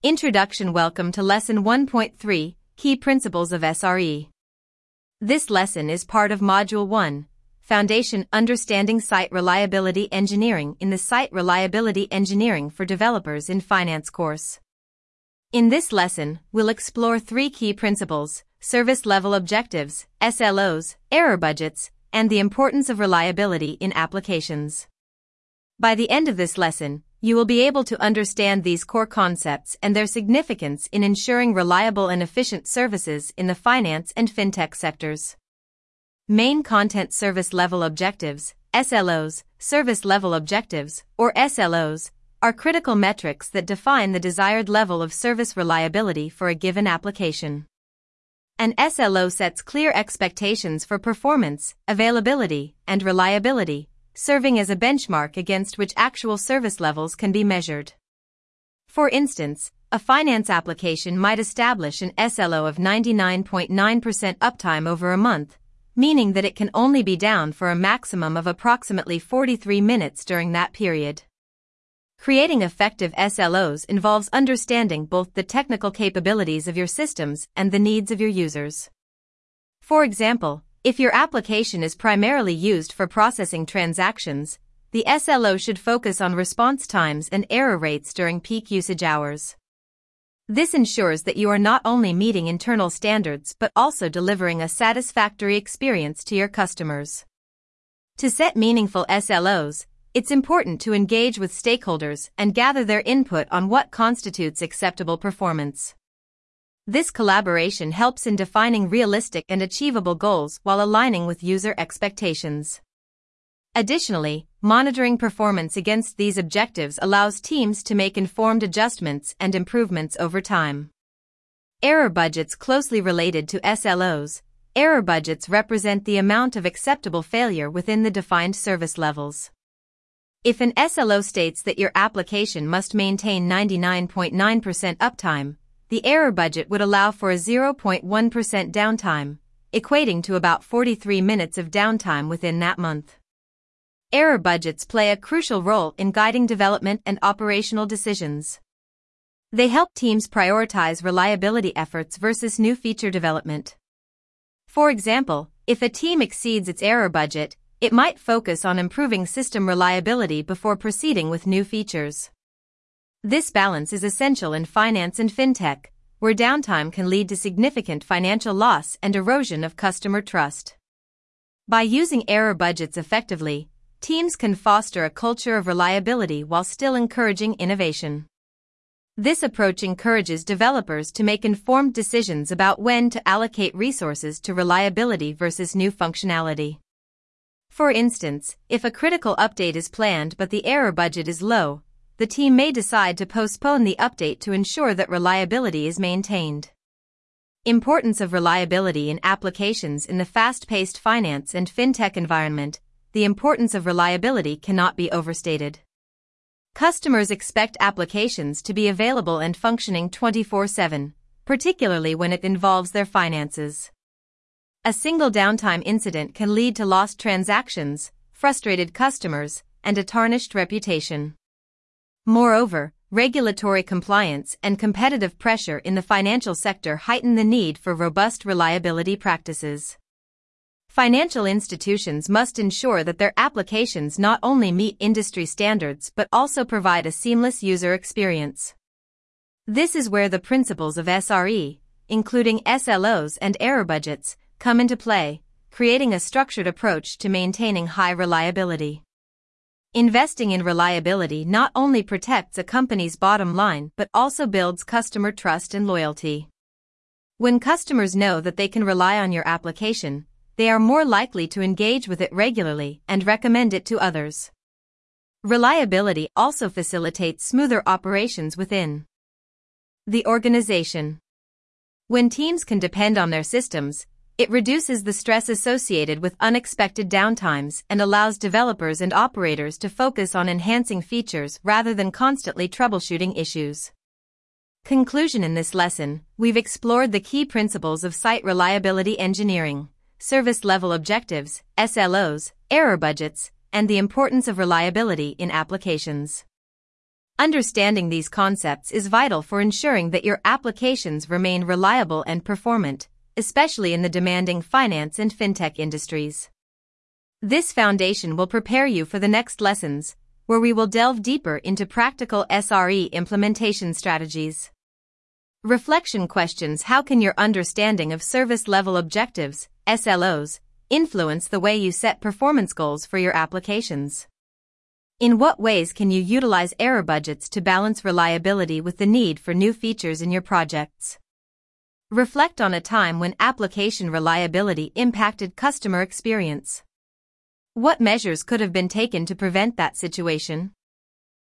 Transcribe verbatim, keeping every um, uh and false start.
Introduction. Welcome to Lesson one point three, Key Principles of S R E. This lesson is part of Module one, Foundation Understanding Site Reliability Engineering in the Site Reliability Engineering for Developers in Finance course. In this lesson, we'll explore three key principles: service level objectives, S L Os, error budgets, and the importance of reliability in applications. By the end of this lesson, you will be able to understand these core concepts and their significance in ensuring reliable and efficient services in the finance and fintech sectors. Main Content Service Level Objectives, S L Os, Service Level Objectives, or S L Os, are critical metrics that define the desired level of service reliability for a given application. An S L O sets clear expectations for performance, availability, and reliability, serving as a benchmark against which actual service levels can be measured. For instance, a finance application might establish an S L O of ninety-nine point nine percent uptime over a month, meaning that it can only be down for a maximum of approximately forty-three minutes during that period. Creating effective S L Os involves understanding both the technical capabilities of your systems and the needs of your users. For example, if your application is primarily used for processing transactions, the S L O should focus on response times and error rates during peak usage hours. This ensures that you are not only meeting internal standards but also delivering a satisfactory experience to your customers. To set meaningful S L Os, it's important to engage with stakeholders and gather their input on what constitutes acceptable performance. This collaboration helps in defining realistic and achievable goals while aligning with user expectations. Additionally, monitoring performance against these objectives allows teams to make informed adjustments and improvements over time. Error budgets. Closely related to S L Os, error budgets represent the amount of acceptable failure within the defined service levels. If an S L O states that your application must maintain ninety-nine point nine percent uptime, the error budget would allow for a zero point one percent downtime, equating to about forty-three minutes of downtime within that month. Error budgets play a crucial role in guiding development and operational decisions. They help teams prioritize reliability efforts versus new feature development. For example, if a team exceeds its error budget, it might focus on improving system reliability before proceeding with new features. This balance is essential in finance and fintech, where downtime can lead to significant financial loss and erosion of customer trust. By using error budgets effectively, teams can foster a culture of reliability while still encouraging innovation. This approach encourages developers to make informed decisions about when to allocate resources to reliability versus new functionality. For instance, if a critical update is planned but the error budget is low, the team may decide to postpone the update to ensure that reliability is maintained. Importance of reliability in applications. In the fast-paced finance and fintech environment, the importance of reliability cannot be overstated. Customers expect applications to be available and functioning twenty-four seven, particularly when it involves their finances. A single downtime incident can lead to lost transactions, frustrated customers, and a tarnished reputation. Moreover, regulatory compliance and competitive pressure in the financial sector heighten the need for robust reliability practices. Financial institutions must ensure that their applications not only meet industry standards but also provide a seamless user experience. This is where the principles of S R E, including S L Os and error budgets, come into play, creating a structured approach to maintaining high reliability. Investing in reliability not only protects a company's bottom line but also builds customer trust and loyalty. When customers know that they can rely on your application, they are more likely to engage with it regularly and recommend it to others. Reliability also facilitates smoother operations within the organization. When teams can depend on their systems, it reduces the stress associated with unexpected downtimes and allows developers and operators to focus on enhancing features rather than constantly troubleshooting issues. Conclusion. In this lesson, we've explored the key principles of site reliability engineering, service level objectives, S L Os, error budgets, and the importance of reliability in applications. Understanding these concepts is vital for ensuring that your applications remain reliable and performant, especially in the demanding finance and fintech industries. This foundation will prepare you for the next lessons, where we will delve deeper into practical S R E implementation strategies. Reflection questions: how can your understanding of service level objectives, S L Os, influence the way you set performance goals for your applications? In what ways can you utilize error budgets to balance reliability with the need for new features in your projects? Reflect on a time when application reliability impacted customer experience. What measures could have been taken to prevent that situation?